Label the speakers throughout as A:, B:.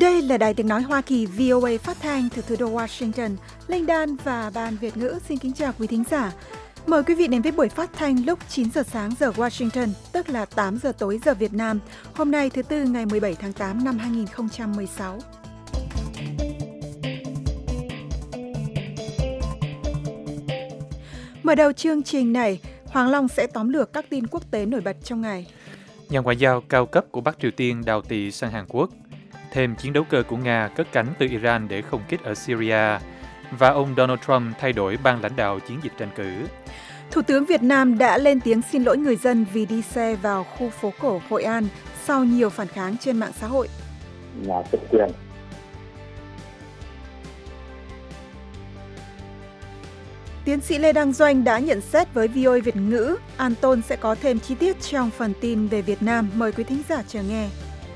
A: Đây là Đài Tiếng Nói Hoa Kỳ VOA phát thanh từ thủ đô Washington. Linh Đan và Ban Việt ngữ xin kính chào quý thính giả. Mời quý vị đến với buổi phát thanh lúc 9 giờ sáng giờ Washington, tức là 8 giờ tối giờ Việt Nam. Hôm nay thứ Tư ngày 17 tháng 8 năm 2016. Mở đầu chương trình này, Hoàng Long sẽ tóm lược các tin quốc tế nổi bật trong ngày.
B: Nhà ngoại giao cao cấp của Bắc Triều Tiên đào tị sang Hàn Quốc. Thêm chiến đấu cơ của Nga cất cánh từ Iran để không kích ở Syria. Và ông Donald Trump thay đổi ban lãnh đạo chiến dịch tranh cử.
A: Thủ tướng Việt Nam đã lên tiếng xin lỗi người dân vì đi xe vào khu phố cổ Hội An sau nhiều phản kháng trên mạng xã hội.
C: Nhà chức quyền.
A: Tiến sĩ Lê Đăng Doanh đã nhận xét với VOA Việt ngữ. An Tôn sẽ có thêm chi tiết trong phần tin về Việt Nam. Mời quý thính giả chờ nghe.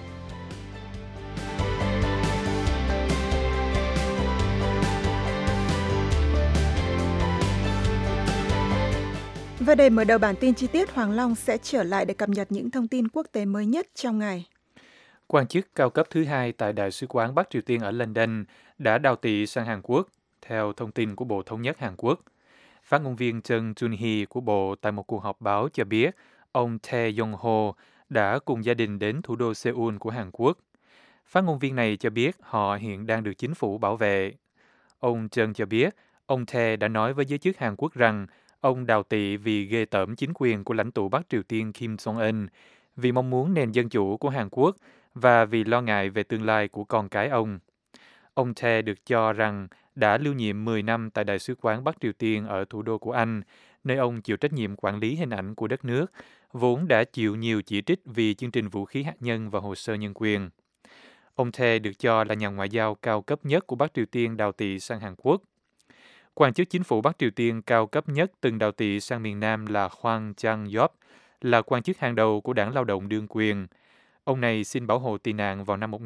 A: Và để mở đầu bản tin chi tiết, Hoàng Long sẽ trở lại để cập nhật những thông tin quốc tế mới nhất trong ngày.
B: Quan chức cao cấp thứ hai tại Đại sứ quán Bắc Triều Tiên ở London đã đào tị sang Hàn Quốc, theo thông tin của Bộ Thống nhất Hàn Quốc. Phát ngôn viên Chung Jun-hee của Bộ tại một cuộc họp báo cho biết ông Tae Yong-ho đã cùng gia đình đến thủ đô Seoul của Hàn Quốc. Phát ngôn viên này cho biết họ hiện đang được chính phủ bảo vệ. Ông Chung cho biết ông Tae đã nói với giới chức Hàn Quốc rằng ông đào tị vì ghê tởm chính quyền của lãnh tụ Bắc Triều Tiên Kim Jong-un, vì mong muốn nền dân chủ của Hàn Quốc và vì lo ngại về tương lai của con cái ông. Ông Tae được cho rằng đã lưu nhiệm 10 năm tại Đại sứ quán Bắc Triều Tiên ở thủ đô của Anh, nơi ông chịu trách nhiệm quản lý hình ảnh của đất nước, vốn đã chịu nhiều chỉ trích vì chương trình vũ khí hạt nhân và hồ sơ nhân quyền. Ông Tae được cho là nhà ngoại giao cao cấp nhất của Bắc Triều Tiên đào tị sang Hàn Quốc. Quan chức chính phủ Bắc Triều Tiên cao cấp nhất từng đào tị sang miền Nam là Hwang Chang-yeop, là quan chức hàng đầu của Đảng Lao động đương quyền. Ông này xin bảo hộ tị nạn vào năm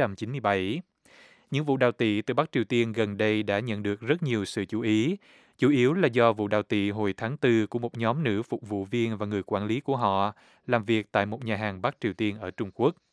B: 1997. Những vụ đào tị từ Bắc Triều Tiên gần đây đã nhận được rất nhiều sự chú ý, chủ yếu là do vụ đào tị hồi tháng 4 của một nhóm nữ phục vụ viên và người quản lý của họ làm việc tại một nhà hàng Bắc Triều Tiên ở Trung Quốc.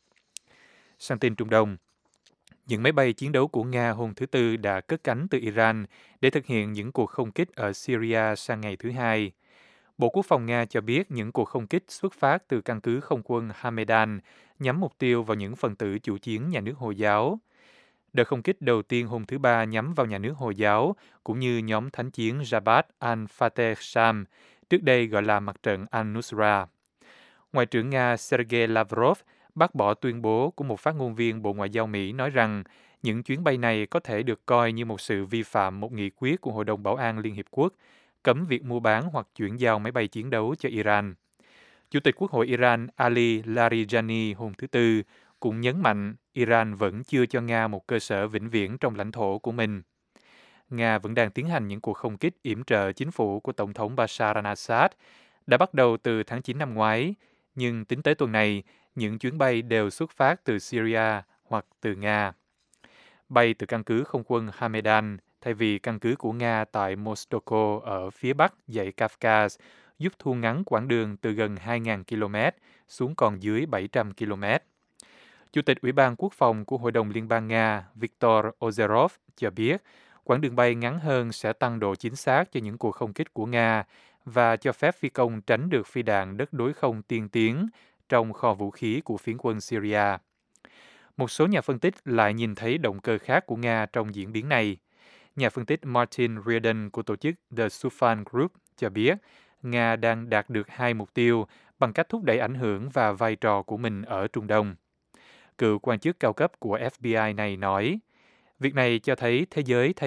B: Sang tin Trung Đông, những máy bay chiến đấu của Nga hôm thứ Tư đã cất cánh từ Iran để thực hiện những cuộc không kích ở Syria sang ngày thứ Hai. Bộ Quốc phòng Nga cho biết những cuộc không kích xuất phát từ căn cứ không quân Hamedan nhắm mục tiêu vào những phần tử chủ chiến nhà nước Hồi giáo. Đợt không kích đầu tiên hôm thứ Ba nhắm vào nhà nước Hồi giáo, cũng như nhóm thánh chiến Jabhat al-Fateh Sham, trước đây gọi là mặt trận al-Nusra. Ngoại trưởng Nga Sergei Lavrov bác bỏ tuyên bố của một phát ngôn viên Bộ Ngoại giao Mỹ nói rằng những chuyến bay này có thể được coi như một sự vi phạm một nghị quyết của Hội đồng Bảo an Liên Hiệp Quốc, cấm việc mua bán hoặc chuyển giao máy bay chiến đấu cho Iran. Chủ tịch Quốc hội Iran Ali Larijani hôm thứ Tư cũng nhấn mạnh Iran vẫn chưa cho Nga một cơ sở vĩnh viễn trong lãnh thổ của mình. Nga vẫn đang tiến hành những cuộc không kích yểm trợ chính phủ của Tổng thống Bashar al-Assad, đã bắt đầu từ tháng 9 năm ngoái, nhưng tính tới tuần này, những chuyến bay đều xuất phát từ Syria hoặc từ Nga. Bay từ căn cứ không quân Hamedan thay vì căn cứ của Nga tại Mostoko ở phía bắc dãy Kafkaz giúp thu ngắn quãng đường từ gần 2.000 km xuống còn dưới 700 km. Chủ tịch Ủy ban Quốc phòng của Hội đồng Liên bang Nga Viktor Ozerov cho biết quãng đường bay ngắn hơn sẽ tăng độ chính xác cho những cuộc không kích của Nga và cho phép phi công tránh được phi đạn đất đối không tiên tiến trong kho vũ khí của phiến quân Syria. Một số nhà phân tích lại nhìn thấy động cơ khác của Nga trong diễn biến này. Nhà phân tích Martin Reardon của tổ chức The Sufan Group cho biết Nga đang đạt được hai mục tiêu bằng cách thúc đẩy ảnh hưởng và vai trò của mình ở Trung Đông. Cựu quan chức cao cấp của FBI này nói, việc này cho thế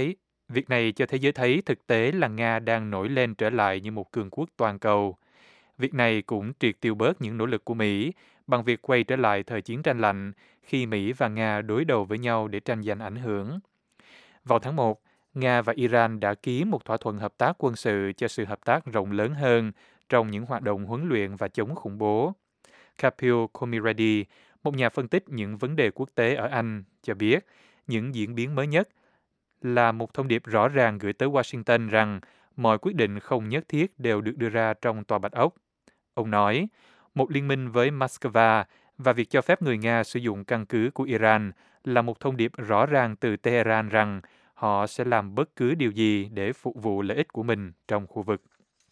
B: giới thấy thực tế là Nga đang nổi lên trở lại như một cường quốc toàn cầu. Việc này cũng triệt tiêu bớt những nỗ lực của Mỹ bằng việc quay trở lại thời chiến tranh lạnh khi Mỹ và Nga đối đầu với nhau để tranh giành ảnh hưởng. Vào tháng 1, Nga và Iran đã ký một thỏa thuận hợp tác quân sự cho sự hợp tác rộng lớn hơn trong những hoạt động huấn luyện và chống khủng bố. Kapil Komireddy, một nhà phân tích những vấn đề quốc tế ở Anh, cho biết những diễn biến mới nhất là một thông điệp rõ ràng gửi tới Washington rằng mọi quyết định không nhất thiết đều được đưa ra trong Tòa Bạch Ốc. Ông nói, một liên minh với Moscow và việc cho phép người Nga sử dụng căn cứ của Iran là một thông điệp rõ ràng từ Tehran rằng họ sẽ làm bất cứ điều gì để phục vụ lợi ích của mình trong khu vực.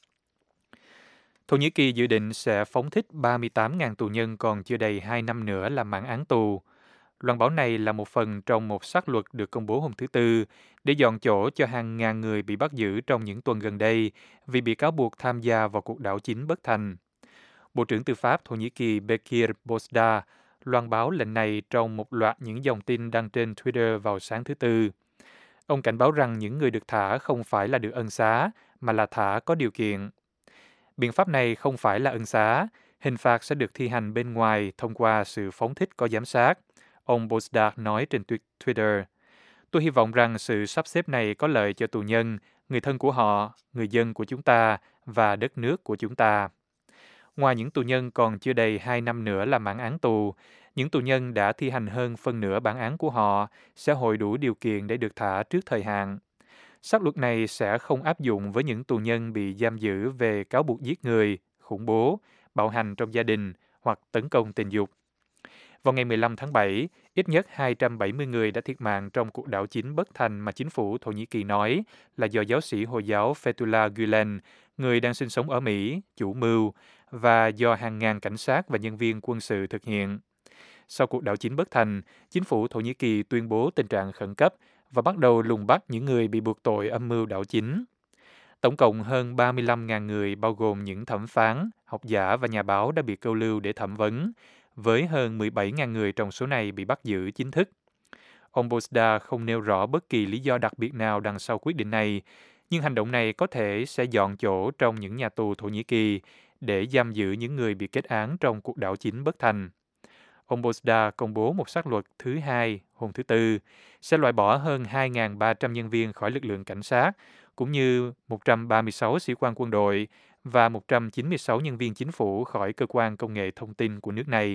B: Thổ Nhĩ Kỳ dự định sẽ phóng thích 38.000 tù nhân còn chưa đầy 2 năm nữa làm mãn án tù. Loan báo này là một phần trong một xác luật được công bố hôm thứ Tư để dọn chỗ cho hàng ngàn người bị bắt giữ trong những tuần gần đây vì bị cáo buộc tham gia vào cuộc đảo chính bất thành. Bộ trưởng Tư pháp Thổ Nhĩ Kỳ Bekir Bozdar loan báo lệnh này trong một loạt những dòng tin đăng trên Twitter vào sáng thứ Tư. Ông cảnh báo rằng những người được thả không phải là được ân xá, mà là thả có điều kiện. Biện pháp này không phải là ân xá, hình phạt sẽ được thi hành bên ngoài thông qua sự phóng thích có giám sát, ông Bozdar nói trên Twitter. Tôi hy vọng rằng sự sắp xếp này có lợi cho tù nhân, người thân của họ, người dân của chúng ta và đất nước của chúng ta. Ngoài những tù nhân còn chưa đầy 2 năm nữa làm mãn án tù, những tù nhân đã thi hành hơn phân nửa bản án của họ sẽ hội đủ điều kiện để được thả trước thời hạn. Xác luật này sẽ không áp dụng với những tù nhân bị giam giữ về cáo buộc giết người, khủng bố, bạo hành trong gia đình hoặc tấn công tình dục. Vào ngày 15 tháng 7, ít nhất 270 người đã thiệt mạng trong cuộc đảo chính bất thành mà chính phủ Thổ Nhĩ Kỳ nói là do giáo sĩ Hồi giáo Fethullah Gülen, người đang sinh sống ở Mỹ, chủ mưu, và do hàng ngàn cảnh sát và nhân viên quân sự thực hiện. Sau cuộc đảo chính bất thành, chính phủ Thổ Nhĩ Kỳ tuyên bố tình trạng khẩn cấp và bắt đầu lùng bắt những người bị buộc tội âm mưu đảo chính. Tổng cộng hơn 35.000 người bao gồm những thẩm phán, học giả và nhà báo đã bị câu lưu để thẩm vấn, với hơn 17.000 người trong số này bị bắt giữ chính thức. Ông Bozdar không nêu rõ bất kỳ lý do đặc biệt nào đằng sau quyết định này, nhưng hành động này có thể sẽ dọn chỗ trong những nhà tù Thổ Nhĩ Kỳ để giam giữ những người bị kết án trong cuộc đảo chính bất thành. Ông Bozdar công bố một xác luật thứ hai hôm thứ Tư sẽ loại bỏ hơn 2.300 nhân viên khỏi lực lượng cảnh sát, cũng như 136 sĩ quan quân đội và 196 nhân viên chính phủ khỏi cơ quan công nghệ thông tin của nước này.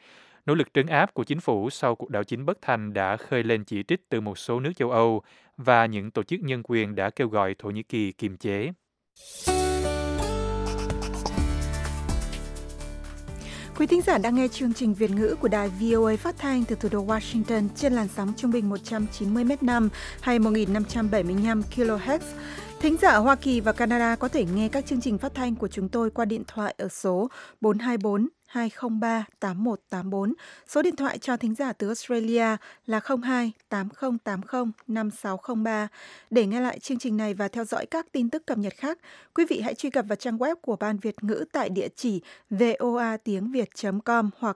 B: Nỗ lực trấn áp của chính phủ sau cuộc đảo chính bất thành đã khơi lên chỉ trích từ một số nước châu Âu và những tổ chức nhân quyền đã kêu gọi Thổ Nhĩ Kỳ kiềm chế.
A: Quý thính giả đang nghe chương trình Việt ngữ của đài VOA phát thanh từ thủ đô Washington trên làn sóng trung bình 190 m/5 hay 1.575 kHz. Thính giả ở Hoa Kỳ và Canada có thể nghe các chương trình phát thanh của chúng tôi qua điện thoại ở số 424 203 8184. Số điện thoại cho thính giả từ Australia là 02 8080 5603. Để nghe lại chương trình này và theo dõi các tin tức cập nhật khác, quý vị hãy truy cập vào trang web của Ban Việt ngữ tại địa chỉ voatiengviet.com hoặc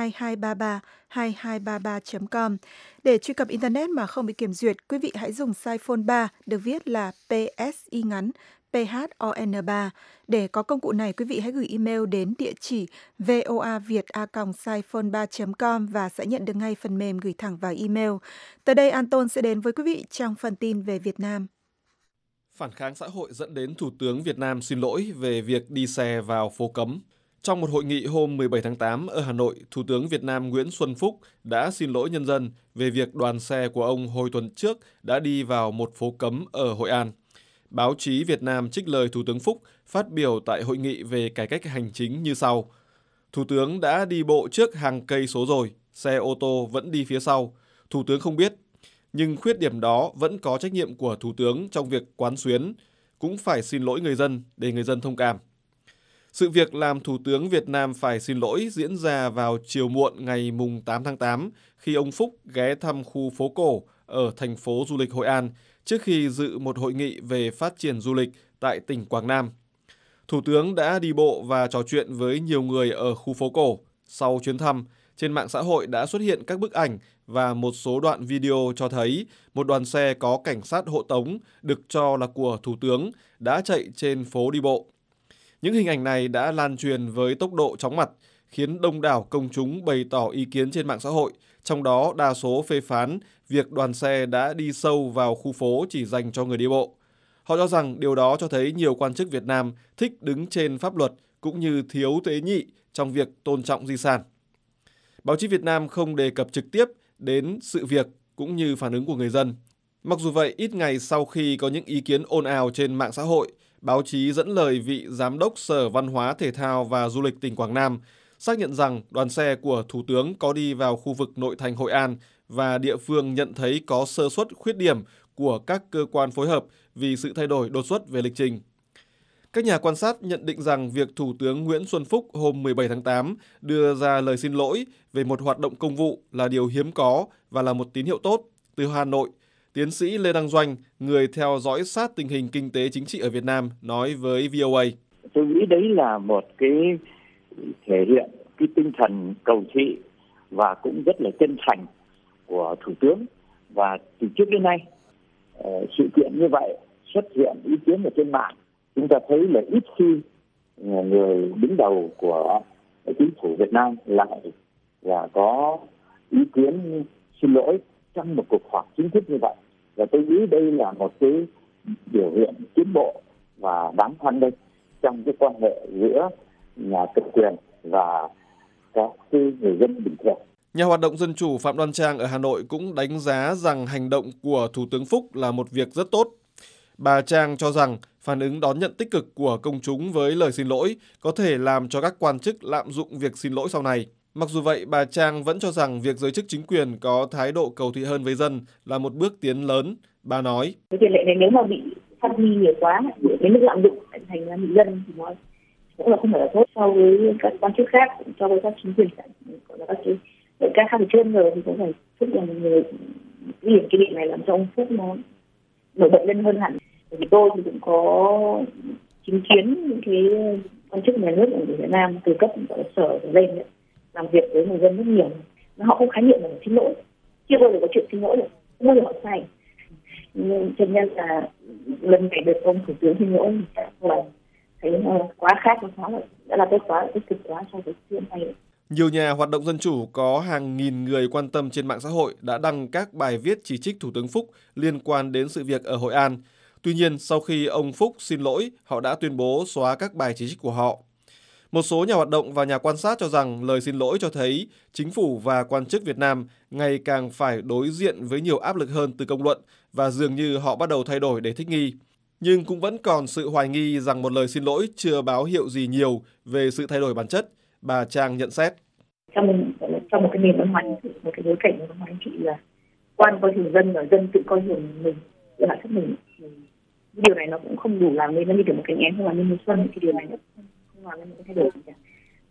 A: 2233 để truy cập Internet mà không bị kiểm duyệt, quý vị hãy dùng size phone 3 được viết là PSI ngắn PHON3. Để có công cụ này, quý vị hãy gửi email đến địa chỉ voaviet@saiphone3.com và sẽ nhận được ngay phần mềm gửi thẳng vào email. Tới đây, Anton sẽ đến với quý vị trong phần tin về Việt Nam.
C: Phản kháng xã hội dẫn đến Thủ tướng Việt Nam xin lỗi về việc đi xe vào phố cấm. Trong một hội nghị hôm 17 tháng 8 ở Hà Nội, Thủ tướng Việt Nam Nguyễn Xuân Phúc đã xin lỗi nhân dân về việc đoàn xe của ông hồi tuần trước đã đi vào một phố cấm ở Hội An. Báo chí Việt Nam trích lời Thủ tướng Phúc phát biểu tại hội nghị về cải cách hành chính như sau. Thủ tướng đã đi bộ trước hàng cây số rồi, xe ô tô vẫn đi phía sau. Thủ tướng không biết, nhưng khuyết điểm đó vẫn có trách nhiệm của Thủ tướng trong việc quán xuyến, cũng phải xin lỗi người dân để người dân thông cảm. Sự việc làm Thủ tướng Việt Nam phải xin lỗi diễn ra vào chiều muộn ngày mùng 8 tháng 8 khi ông Phúc ghé thăm khu phố cổ ở thành phố du lịch Hội An trước khi dự một hội nghị về phát triển du lịch tại tỉnh Quảng Nam. Thủ tướng đã đi bộ và trò chuyện với nhiều người ở khu phố cổ. Sau chuyến thăm, trên mạng xã hội đã xuất hiện các bức ảnh và một số đoạn video cho thấy một đoàn xe có cảnh sát hộ tống được cho là của Thủ tướng đã chạy trên phố đi bộ. Những hình ảnh này đã lan truyền với tốc độ chóng mặt, khiến đông đảo công chúng bày tỏ ý kiến trên mạng xã hội, trong đó đa số phê phán việc đoàn xe đã đi sâu vào khu phố chỉ dành cho người đi bộ. Họ cho rằng điều đó cho thấy nhiều quan chức Việt Nam thích đứng trên pháp luật cũng như thiếu tế nhị trong việc tôn trọng di sản. Báo chí Việt Nam không đề cập trực tiếp đến sự việc cũng như phản ứng của người dân. Mặc dù vậy, ít ngày sau khi có những ý kiến ồn ào trên mạng xã hội, báo chí dẫn lời vị Giám đốc Sở Văn hóa Thể thao và Du lịch tỉnh Quảng Nam, xác nhận rằng đoàn xe của Thủ tướng có đi vào khu vực nội thành Hội An và địa phương nhận thấy có sơ suất khuyết điểm của các cơ quan phối hợp vì sự thay đổi đột xuất về lịch trình. Các nhà quan sát nhận định rằng việc Thủ tướng Nguyễn Xuân Phúc hôm 17 tháng 8 đưa ra lời xin lỗi về một hoạt động công vụ là điều hiếm có và là một tín hiệu tốt. Từ Hà Nội, tiến sĩ Lê Đăng Doanh, người theo dõi sát tình hình kinh tế chính trị ở Việt Nam, nói với VOA.
D: Tôi nghĩ đấy là một cái thể hiện cái tinh thần cầu thị và cũng rất là chân thành của Thủ tướng. Và từ trước đến nay, sự kiện như vậy xuất hiện ý kiến ở trên mạng, chúng ta thấy là ít khi người đứng đầu của chính phủ Việt Nam lại là có ý kiến xin lỗi trong một cuộc họp chính thức như vậy. Và tôi nghĩ đây là một cái biểu hiện tiến bộ và đáng hoan nghênh trong cái quan hệ giữa nhà cầm quyền và các người dân bình thường.
C: Nhà hoạt động dân chủ Phạm Đoan Trang ở Hà Nội cũng đánh giá rằng hành động của Thủ tướng Phúc là một việc rất tốt. Bà Trang cho rằng phản ứng đón nhận tích cực của công chúng với lời xin lỗi có thể làm cho các quan chức lạm dụng việc xin lỗi sau này. Mặc dù vậy, bà Trang vẫn cho rằng việc giới chức chính quyền có thái độ cầu thị hơn với dân là một bước tiến lớn. Bà nói:
E: cái tiền lệ này nếu mà bị phát huy nhiều quá, đến mức lạm dụng thành ra bị dân thì nó cũng là không phải là tốt so với các quan chức khác, so với các chính quyền gọi là các khác ở trên rồi thì cũng phải Phúc là một người cái điểm này làm cho ông Phúc nó nổi bật lên hơn hẳn. Vì tôi thì cũng có chứng kiến những cái quan chức nhà nước ở Việt Nam từ cấp sở lên ấy, làm việc với người dân rất nhiều, họ không khái niệm là xin lỗi, chưa bao giờ có chuyện xin lỗi được, không bao giờ họ sai. Nhưng cho nên là lần này được ông Thủ tướng xin lỗi là thấy quá khác, nó đã là tốt quá, tích cực quá so với chuyện này.
C: Nhiều nhà hoạt động dân chủ có hàng nghìn người quan tâm trên mạng xã hội đã đăng các bài viết chỉ trích Thủ tướng Phúc liên quan đến sự việc ở Hội An. Tuy nhiên, sau khi ông Phúc xin lỗi, họ đã tuyên bố xóa các bài chỉ trích của họ. Một số nhà hoạt động và nhà quan sát cho rằng lời xin lỗi cho thấy chính phủ và quan chức Việt Nam ngày càng phải đối diện với nhiều áp lực hơn từ công luận và dường như họ bắt đầu thay đổi để thích nghi. Nhưng cũng vẫn còn sự hoài nghi rằng một lời xin lỗi chưa báo hiệu gì nhiều về sự thay đổi bản chất. Bà Trang nhận xét.
E: Trong một cái nền văn hóa, một cái bối cảnh văn hóa chính trị là quan coi thường dân và dân tự coi thường mình, tự hạ thấp mình. Điều này nó cũng không đủ làm nên nó như kiểu một cái én không làm nên mùa xuân, cái điều này nó không làm nên một cái thay đổi gì cả.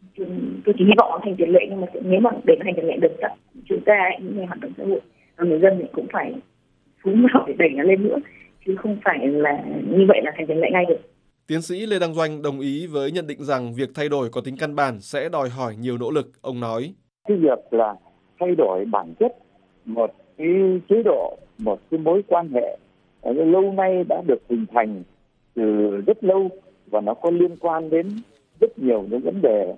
E: Tôi chỉ hy vọng nó thành tiền lệ, nhưng mà nếu mà để nó thành tiền lệ được, chúng ta những người hoạt động xã hội và người dân thì cũng phải phúng vào để đẩy nó lên nữa, chứ không phải là như vậy là thành tiền lệ ngay được.
C: Tiến sĩ Lê Đăng Doanh đồng ý với nhận định rằng việc thay đổi có tính căn bản sẽ đòi hỏi nhiều nỗ lực. Ông nói:
D: cái việc là thay đổi bản chất một cái chế độ, một cái mối quan hệ lâu nay đã được hình thành từ rất lâu và nó có liên quan đến rất nhiều những vấn đề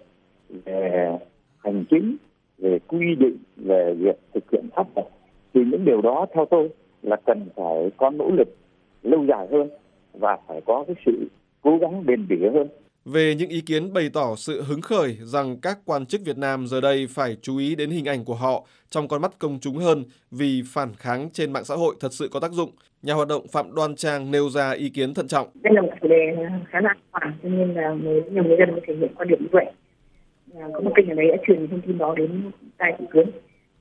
D: về hành chính, về quy định, về việc thực hiện pháp luật. Thì những điều đó theo tôi là cần phải có nỗ lực lâu dài hơn và phải có cái sự cố gắng bền bỉ hơn.
C: Về những ý kiến bày tỏ sự hứng khởi rằng các quan chức Việt Nam giờ đây phải chú ý đến hình ảnh của họ trong con mắt công chúng hơn vì phản kháng trên mạng xã hội thật sự có tác dụng, nhà hoạt động Phạm Đoan Trang nêu ra ý kiến thận trọng.
E: Đây là một chủ đề khá là khoản, cho nên là nhiều người dân có thể hiện quan điểm như vậy. Có một kênh ở đấy đã truyền thông tin đó đến tai Thủ tướng.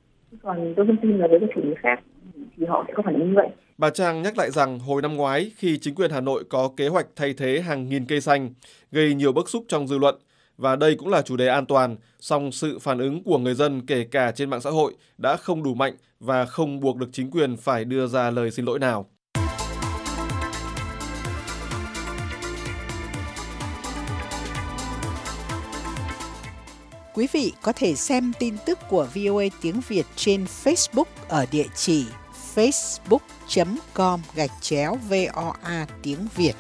E: Còn tôi không tin là với các chủ đề khác thì họ sẽ có phản ứng như vậy.
C: Bà Trang nhắc lại rằng hồi năm ngoái khi chính quyền Hà Nội có kế hoạch thay thế hàng nghìn cây xanh, gây nhiều bức xúc trong dư luận, và đây cũng là chủ đề an toàn, song sự phản ứng của người dân kể cả trên mạng xã hội đã không đủ mạnh và không buộc được chính quyền phải đưa ra lời xin lỗi nào.
F: Quý vị có thể xem tin tức của VOA tiếng Việt trên Facebook ở địa chỉ facebook.com/VOA tiếng Việt.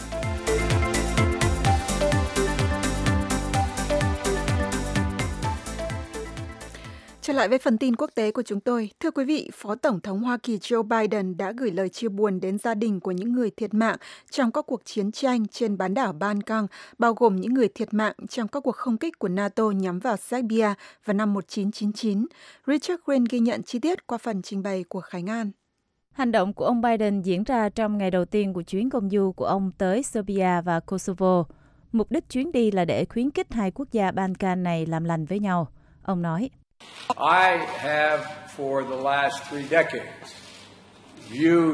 A: Trở lại với phần tin quốc tế của chúng tôi. Thưa quý vị, Phó Tổng thống Hoa Kỳ Joe Biden đã gửi lời chia buồn đến gia đình của những người thiệt mạng trong các cuộc chiến tranh trên bán đảo Ban Căng, bao gồm những người thiệt mạng trong các cuộc không kích của NATO nhắm vào Serbia vào năm 1999. Richard Green ghi nhận chi tiết qua phần trình bày của Khánh An.
G: Hành động của ông Biden diễn ra trong ngày đầu tiên của chuyến công du của ông tới Serbia và Kosovo. Mục đích chuyến đi là để khuyến khích hai quốc gia Balkan này làm lành với nhau. Ông nói,
H: I have for the last 3 decades viewed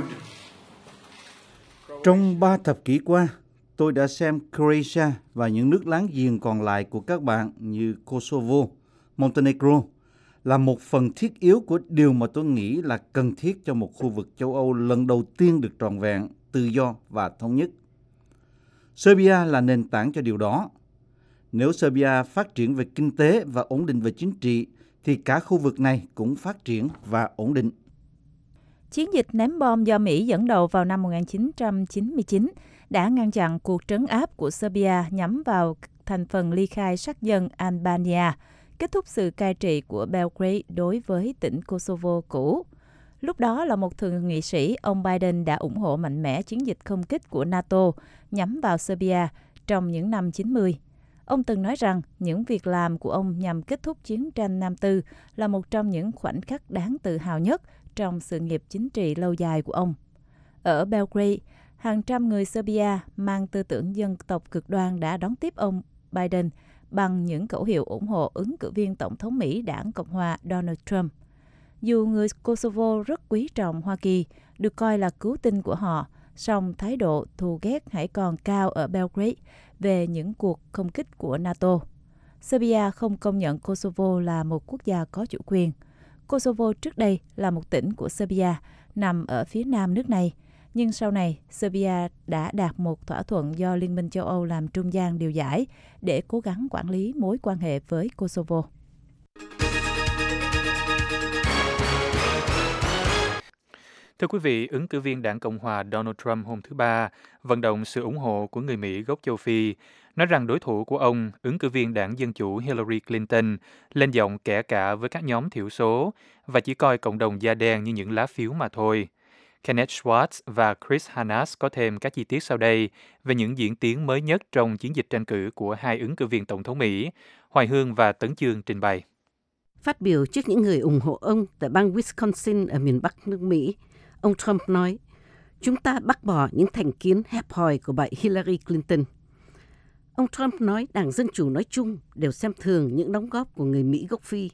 I: Trong 3 thập kỷ qua, tôi đã xem Croatia và những nước láng giềng còn lại của các bạn như Kosovo, Montenegro là một phần thiết yếu của điều mà tôi nghĩ là cần thiết cho một khu vực châu Âu lần đầu tiên được trọn vẹn, tự do và thống nhất. Serbia là nền tảng cho điều đó. Nếu Serbia phát triển về kinh tế và ổn định về chính trị, thì cả khu vực này cũng phát triển và ổn định.
G: Chiến dịch ném bom do Mỹ dẫn đầu vào năm 1999 đã ngăn chặn cuộc trấn áp của Serbia nhắm vào thành phần ly khai sắc dân Albania, kết thúc sự cai trị của Belgrade đối với tỉnh Kosovo cũ. Lúc đó là một thượng nghị sĩ, ông Biden đã ủng hộ mạnh mẽ chiến dịch không kích của NATO nhắm vào Serbia trong những năm 90. Ông từng nói rằng những việc làm của ông nhằm kết thúc chiến tranh Nam Tư là một trong những khoảnh khắc đáng tự hào nhất trong sự nghiệp chính trị lâu dài của ông. Ở Belgrade, hàng trăm người Serbia mang tư tưởng dân tộc cực đoan đã đón tiếp ông Biden bằng những khẩu hiệu ủng hộ ứng cử viên Tổng thống Mỹ đảng Cộng hòa Donald Trump. Dù người Kosovo rất quý trọng Hoa Kỳ, được coi là cứu tinh của họ, song thái độ thù ghét hãy còn cao ở Belgrade về những cuộc không kích của NATO. Serbia không công nhận Kosovo là một quốc gia có chủ quyền. Kosovo trước đây là một tỉnh của Serbia, nằm ở phía nam nước này. Nhưng sau này, Serbia đã đạt một thỏa thuận do Liên minh châu Âu làm trung gian điều giải để cố gắng quản lý mối quan hệ với Kosovo.
B: Thưa quý vị, ứng cử viên đảng Cộng hòa Donald Trump hôm thứ Ba vận động sự ủng hộ của người Mỹ gốc châu Phi, nói rằng đối thủ của ông, ứng cử viên đảng Dân Chủ Hillary Clinton, lên giọng kẻ cả với các nhóm thiểu số và chỉ coi cộng đồng da đen như những lá phiếu mà thôi. Kenneth Schwartz và Chris Hannas có thêm các chi tiết sau đây về những diễn tiến mới nhất trong chiến dịch tranh cử của hai ứng cử viên Tổng thống Mỹ. Hoài Hương và Tấn Chương trình bày.
J: Phát biểu trước những người ủng hộ ông tại bang Wisconsin ở miền Bắc nước Mỹ, ông Trump nói, chúng ta bác bỏ những thành kiến hẹp hòi của bà Hillary Clinton. Ông Trump nói Đảng Dân Chủ nói chung đều xem thường những đóng góp của người Mỹ gốc Phi,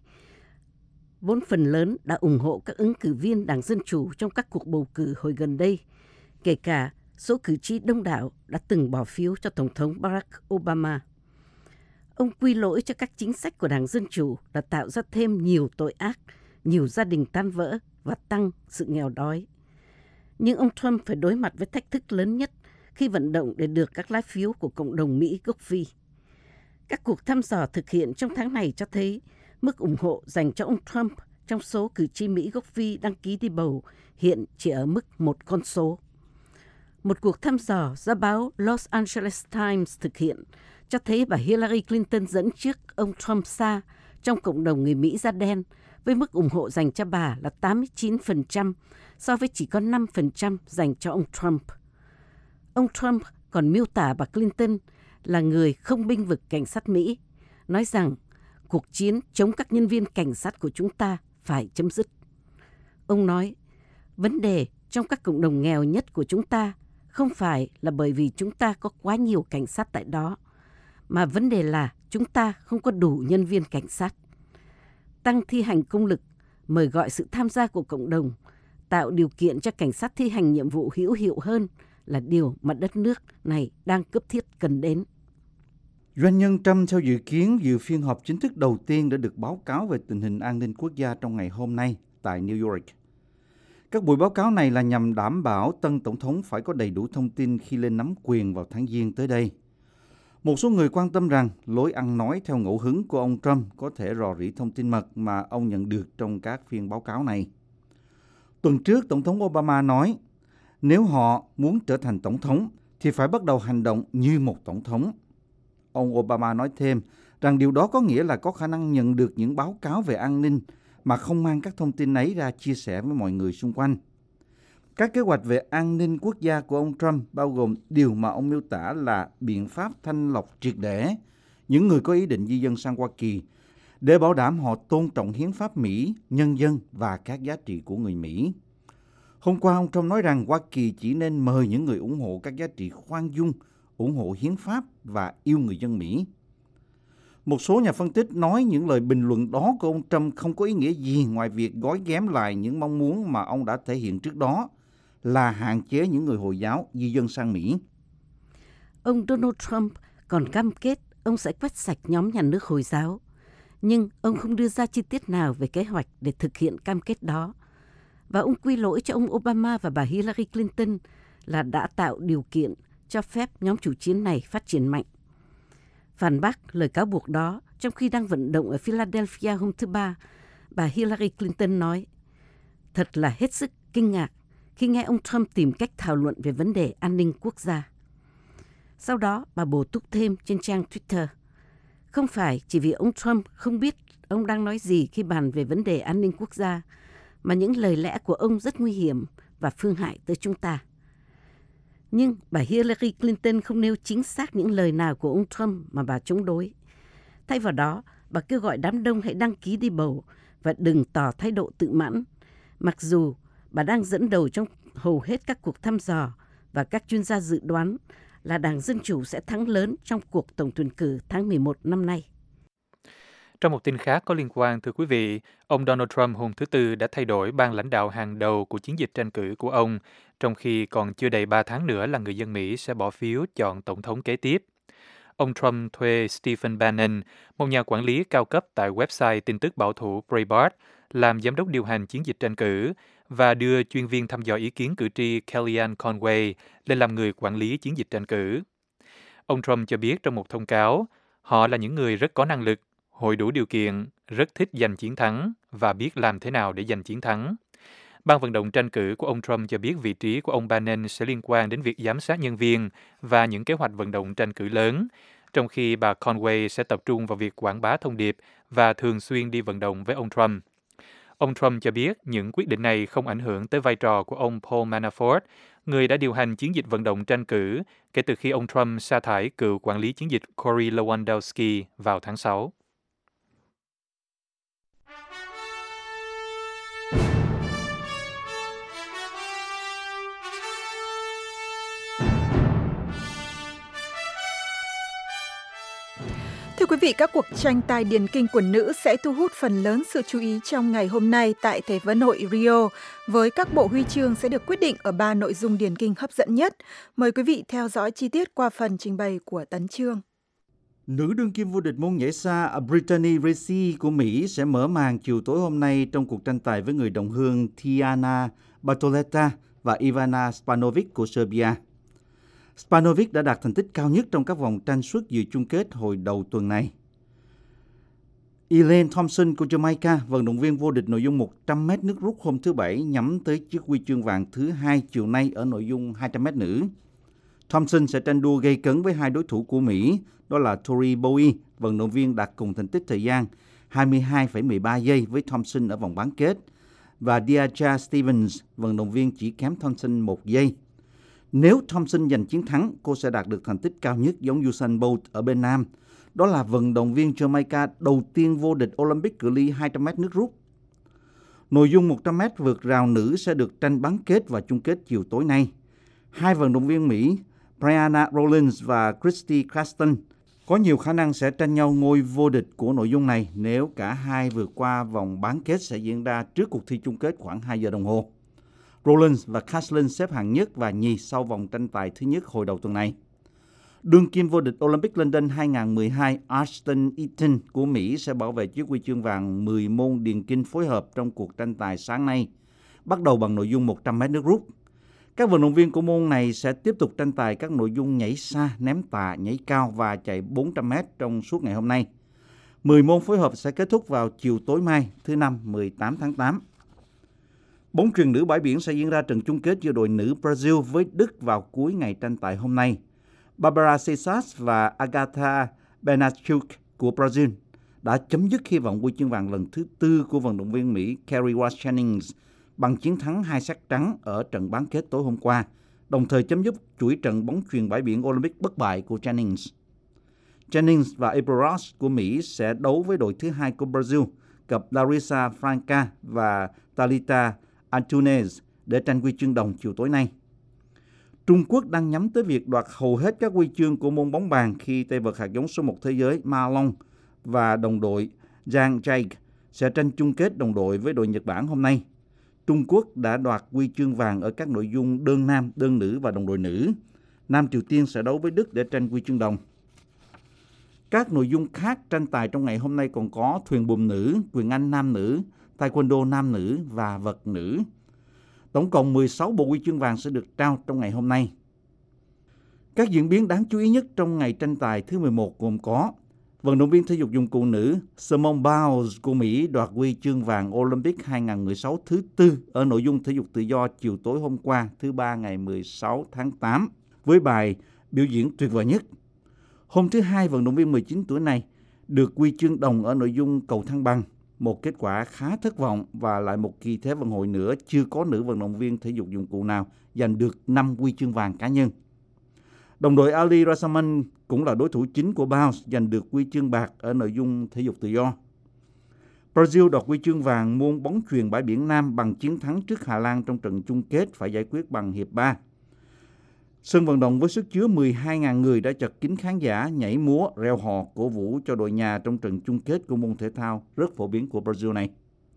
J: vốn phần lớn đã ủng hộ các ứng cử viên Đảng Dân Chủ trong các cuộc bầu cử hồi gần đây, kể cả số cử tri đông đảo đã từng bỏ phiếu cho Tổng thống Barack Obama. Ông quy lỗi cho các chính sách của Đảng Dân Chủ đã tạo ra thêm nhiều tội ác, nhiều gia đình tan vỡ và tăng sự nghèo đói. Nhưng ông Trump phải đối mặt với thách thức lớn nhất khi vận động để được các lá phiếu của cộng đồng Mỹ gốc Phi. Các cuộc thăm dò thực hiện trong tháng này cho thấy mức ủng hộ dành cho ông Trump trong số cử tri Mỹ gốc Phi đăng ký đi bầu hiện chỉ ở mức một con số. Một cuộc thăm dò do báo Los Angeles Times thực hiện cho thấy bà Hillary Clinton dẫn trước ông Trump xa trong cộng đồng người Mỹ da đen, với mức ủng hộ dành cho bà là 89% so với chỉ có 5% dành cho ông Trump. Ông Trump còn miêu tả bà Clinton là người không bênh vực cảnh sát Mỹ, nói rằng cuộc chiến chống các nhân viên cảnh sát của chúng ta phải chấm dứt. Ông nói, vấn đề trong các cộng đồng nghèo nhất của chúng ta không phải là bởi vì chúng ta có quá nhiều cảnh sát tại đó, mà vấn đề là chúng ta không có đủ nhân viên cảnh sát. Tăng thi hành công lực, mời gọi sự tham gia của cộng đồng, tạo điều kiện cho cảnh sát thi hành nhiệm vụ hữu hiệu hơn là điều mà đất nước này đang cấp thiết cần đến.
I: Doanh nhân Trump theo dự kiến dự phiên họp chính thức đầu tiên đã được báo cáo về tình hình an ninh quốc gia trong ngày hôm nay tại New York. Các buổi báo cáo này là nhằm đảm bảo tân tổng thống phải có đầy đủ thông tin khi lên nắm quyền vào tháng Giêng tới đây. Một số người quan tâm rằng lối ăn nói theo ngẫu hứng của ông Trump có thể rò rỉ thông tin mật mà ông nhận được trong các phiên báo cáo này. Tuần trước, Tổng thống Obama nói, nếu họ muốn trở thành tổng thống thì phải bắt đầu hành động như một tổng thống. Ông Obama nói thêm rằng điều đó có nghĩa là có khả năng nhận được những báo cáo về an ninh mà không mang các thông tin ấy ra chia sẻ với mọi người xung quanh. Các kế hoạch về an ninh quốc gia của ông Trump bao gồm điều mà ông miêu tả là biện pháp thanh lọc triệt để những người có ý định di dân sang Hoa Kỳ để bảo đảm họ tôn trọng hiến pháp Mỹ, nhân dân và các giá trị của người Mỹ. Hôm qua, ông Trump nói rằng Hoa Kỳ chỉ nên mời những người ủng hộ các giá trị khoan dung, ủng hộ hiến pháp và yêu người dân Mỹ. Một số nhà phân tích nói những lời bình luận đó của ông Trump không có ý nghĩa gì ngoài việc gói ghém lại những mong muốn mà ông đã thể hiện trước đó là hạn chế những người Hồi giáo di dân sang Mỹ.
J: Ông Donald Trump còn cam kết ông sẽ quét sạch nhóm nhà nước Hồi giáo, nhưng ông không đưa ra chi tiết nào về kế hoạch để thực hiện cam kết đó. Và ông quy lỗi cho ông Obama và bà Hillary Clinton là đã tạo điều kiện cho phép nhóm chủ chiến này phát triển mạnh. Phản bác lời cáo buộc đó, trong khi đang vận động ở Philadelphia hôm thứ Ba, bà Hillary Clinton nói, thật là hết sức kinh ngạc khi nghe ông Trump tìm cách thảo luận về vấn đề an ninh quốc gia. Sau đó, bà bổ túc thêm trên trang Twitter, không phải chỉ vì ông Trump không biết ông đang nói gì khi bàn về vấn đề an ninh quốc gia, mà những lời lẽ của ông rất nguy hiểm và phương hại tới chúng ta. Nhưng bà Hillary Clinton không nêu chính xác những lời nào của ông Trump mà bà chống đối. Thay vào đó, bà kêu gọi đám đông hãy đăng ký đi bầu và đừng tỏ thái độ tự mãn, mặc dù bà đang dẫn đầu trong hầu hết các cuộc thăm dò và các chuyên gia dự đoán là Đảng Dân Chủ sẽ thắng lớn trong cuộc tổng tuyển cử tháng 11 năm nay.
B: Trong một tin khác có liên quan, thưa quý vị, ông Donald Trump hôm thứ Tư đã thay đổi ban lãnh đạo hàng đầu của chiến dịch tranh cử của ông, trong khi còn chưa đầy 3 tháng nữa là người dân Mỹ sẽ bỏ phiếu chọn tổng thống kế tiếp. Ông Trump thuê Stephen Bannon, một nhà quản lý cao cấp tại website tin tức bảo thủ Breitbart, làm giám đốc điều hành chiến dịch tranh cử và đưa chuyên viên thăm dò ý kiến cử tri Kellyanne Conway lên làm người quản lý chiến dịch tranh cử. Ông Trump cho biết trong một thông cáo, họ là những người rất có năng lực, hội đủ điều kiện, rất thích giành chiến thắng và biết làm thế nào để giành chiến thắng. Ban vận động tranh cử của ông Trump cho biết vị trí của ông Bannon sẽ liên quan đến việc giám sát nhân viên và những kế hoạch vận động tranh cử lớn, trong khi bà Conway sẽ tập trung vào việc quảng bá thông điệp và thường xuyên đi vận động với ông Trump. Ông Trump cho biết những quyết định này không ảnh hưởng tới vai trò của ông Paul Manafort, người đã điều hành chiến dịch vận động tranh cử kể từ khi ông Trump sa thải cựu quản lý chiến dịch Corey Lewandowski vào tháng 6.
A: Thưa quý vị, các cuộc tranh tài điền kinh của nữ sẽ thu hút phần lớn sự chú ý trong ngày hôm nay tại Thế vận hội Rio, với các bộ huy chương sẽ được quyết định ở 3 nội dung điền kinh hấp dẫn nhất. Mời quý vị theo dõi chi tiết qua phần trình bày của Tấn Chương.
I: Nữ đương kim vô địch môn nhảy xa Brittany Ricci của Mỹ sẽ mở màn chiều tối hôm nay trong cuộc tranh tài với người đồng hương Tiana Bartoletta và Ivana Spanovic của Serbia. Spanovic đã đạt thành tích cao nhất trong các vòng tranh suất dự chung kết hồi đầu tuần này. Elaine Thompson của Jamaica, vận động viên vô địch nội dung 100m nước rút hôm thứ Bảy, nhắm tới chiếc huy chương vàng thứ 2 chiều nay ở nội dung 200m nữ. Thompson sẽ tranh đua gay cấn với hai đối thủ của Mỹ, đó là Tori Bowie, vận động viên đạt cùng thành tích thời gian 22,13 giây với Thompson ở vòng bán kết, và Deaja Stevens, vận động viên chỉ kém Thompson 1 giây. Nếu Thompson giành chiến thắng, cô sẽ đạt được thành tích cao nhất giống Usain Bolt ở bên nam. Đó là vận động viên Jamaica đầu tiên vô địch Olympic cự ly 200m nước rút. Nội dung 100m vượt rào nữ sẽ được tranh bán kết và chung kết chiều tối nay. Hai vận động viên Mỹ, Brianna Rollins và Christy Caston, có nhiều khả năng sẽ tranh nhau ngôi vô địch của nội dung này nếu cả hai vượt qua vòng bán kết sẽ diễn ra trước cuộc thi chung kết khoảng 2 giờ đồng hồ. Rollins và Castlin xếp hạng nhất và nhì sau vòng tranh tài thứ nhất hồi đầu tuần này. Đương kim vô địch Olympic London 2012 Ashton Eaton của Mỹ sẽ bảo vệ chiếc huy chương vàng 10 môn điền kinh phối hợp trong cuộc tranh tài sáng nay, bắt đầu bằng nội dung 100m nước rút. Các vận động viên của môn này sẽ tiếp tục tranh tài các nội dung nhảy xa, ném tạ, nhảy cao và chạy 400m trong suốt ngày hôm nay. 10 môn phối hợp sẽ kết thúc vào chiều tối mai, thứ Năm 18 tháng 8. Bóng chuyền nữ bãi biển sẽ diễn ra trận chung kết giữa đội nữ Brazil với Đức vào cuối ngày tranh tài hôm nay. Barbara Seixas và Agatha Benachuk của Brazil đã chấm dứt hy vọng huy chương vàng lần thứ 4 của vận động viên Mỹ Kerry Walsh Jennings bằng chiến thắng 2 set trắng ở trận bán kết tối hôm qua, đồng thời chấm dứt chuỗi trận bóng chuyền bãi biển Olympic bất bại của Jennings. Jennings và April Ross của Mỹ sẽ đấu với đội thứ 2 của Brazil, cặp Larissa Franca và Thalita Antunes để tranh huy chương đồng chiều tối nay. Trung Quốc đang nhắm tới việc đoạt hầu hết các huy chương của môn bóng bàn khi tay vợt hạt giống số 1 thế giới Ma Long và đồng đội Zhang Jie sẽ tranh chung kết đồng đội với đội Nhật Bản hôm nay. Trung Quốc đã đoạt huy chương vàng ở các nội dung đơn nam, đơn nữ và đồng đội nữ. Nam Triều Tiên sẽ đấu với Đức để tranh huy chương đồng. Các nội dung khác tranh tài trong ngày hôm nay còn có thuyền buồm nữ, quyền Anh nam nữ, taekwondo nam nữ và vật nữ. Tổng cộng 16 bộ huy chương vàng sẽ được trao trong ngày hôm nay. Các diễn biến đáng chú ý nhất trong ngày tranh tài thứ 11 gồm có vận động viên thể dục dụng cụ nữ Simone Biles của Mỹ đoạt huy chương vàng Olympic 2016 thứ 4 ở nội dung thể dục tự do chiều tối hôm qua, thứ Ba ngày 16 tháng 8, với bài biểu diễn tuyệt vời nhất. Hôm thứ Hai, vận động viên 19 tuổi này được huy chương đồng ở nội dung cầu thăng bằng, một kết quả khá thất vọng và lại một kỳ Thế vận hội nữa chưa có nữ vận động viên thể dục dụng cụ nào giành được 5 huy chương vàng cá nhân. Đồng đội Ali Rasaman cũng là đối thủ chính của Biles, giành được huy chương bạc ở nội dung thể dục tự do. Brazil đoạt huy chương vàng môn bóng chuyền bãi biển nam bằng chiến thắng trước Hà Lan trong trận chung kết phải giải quyết bằng hiệp 3. Sân vận động với sức chứa 12.000 người đã chật kín khán giả nhảy múa, reo hò, cổ vũ cho đội nhà trong trận chung kết của môn thể thao rất phổ biến của Brazil này.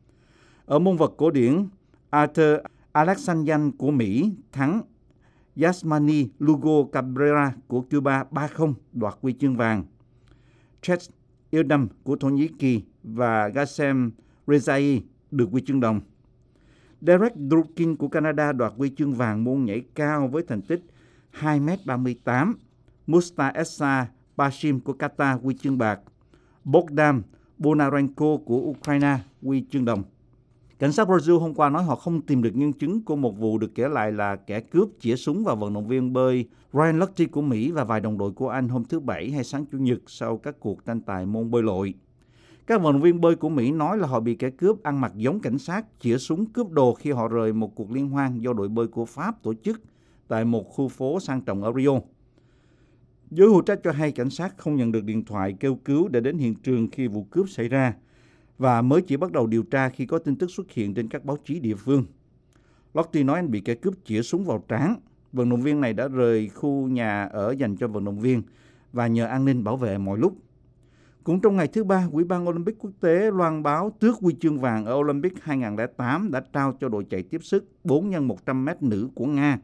I: Ở môn vật cổ điển, Arthur Alexandrian của Mỹ thắng Yasmani Lugo Cabrera của Cuba 3-0 đoạt huy chương vàng. Chet Ildam của Thổ Nhĩ Kỳ và Gassem Rezai được huy chương đồng. Derek Drukin của Canada đoạt huy chương vàng môn nhảy cao với thành tích 2m38. Musta Essa Bashim của Qatar huy chương bạc. Bogdan Bonarenko của Ukraine huy chương đồng. Cảnh sát Brazil hôm qua nói họ không tìm được nhân chứng của một vụ được kể lại là kẻ cướp chĩa súng vào vận động viên bơi Ryan Lochte của Mỹ và vài đồng đội của anh hôm thứ Bảy hay sáng Chủ nhật sau các cuộc tranh tài môn bơi lội. Các vận động viên bơi của Mỹ nói là họ bị kẻ cướp ăn mặc giống cảnh sát chĩa súng cướp đồ khi họ rời một cuộc liên hoan do đội bơi của Pháp tổ chức tại một khu phố sang trọng ở Rio. Giới hữu trách cho hay cảnh sát không nhận được điện thoại kêu cứu để đến hiện trường khi vụ cướp xảy ra và mới chỉ bắt đầu điều tra khi có tin tức xuất hiện trên các báo chí địa phương. Lochte nói anh bị kẻ cướp chĩa súng vào trán. Vận động viên này đã rời khu nhà ở dành cho vận động viên và nhờ an ninh bảo vệ mọi lúc. Cũng trong ngày thứ Ba, Ủy ban Olympic quốc tế loan báo tước huy chương vàng ở Olympic 2008 đã trao cho đội chạy tiếp sức 4x100m nữ của Nga.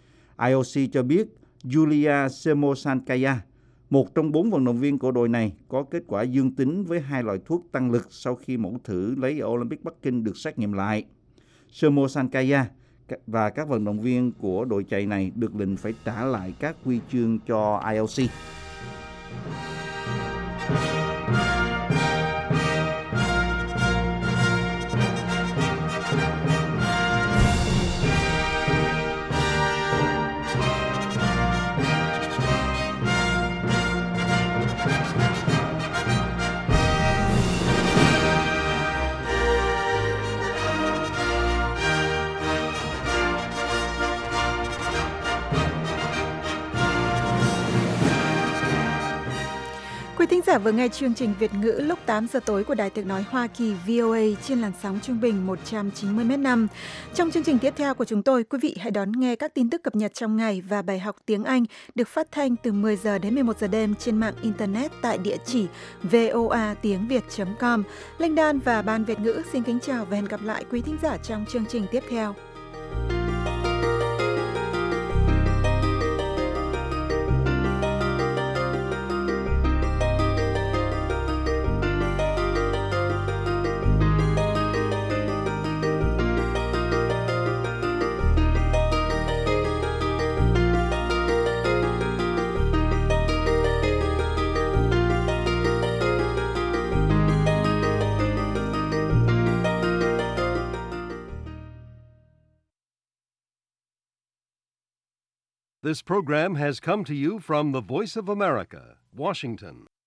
I: IOC cho biết Yulia Semosankaya, một trong 4 vận động viên của đội này, có kết quả dương tính với 2 loại thuốc tăng lực sau khi mẫu thử lấy ở Olympic Bắc Kinh được xét nghiệm lại. Semosankaya và các vận động viên của đội chạy này được lệnh phải trả lại các huy chương cho IOC.
A: Quý thính giả vừa nghe chương trình Việt ngữ lúc 8 giờ tối của Đài Tiếng nói Hoa Kỳ VOA trên làn sóng trung bình 190m5. Trong chương trình tiếp theo của chúng tôi, quý vị hãy đón nghe các tin tức cập nhật trong ngày và bài học tiếng Anh được phát thanh từ 10 giờ đến 11 giờ đêm trên mạng Internet tại địa chỉ voatiengviet.com. Linh Đan và Ban Việt ngữ xin kính chào và hẹn gặp lại quý thính giả trong chương trình tiếp theo.
K: This program has come to you from the Voice of America, Washington.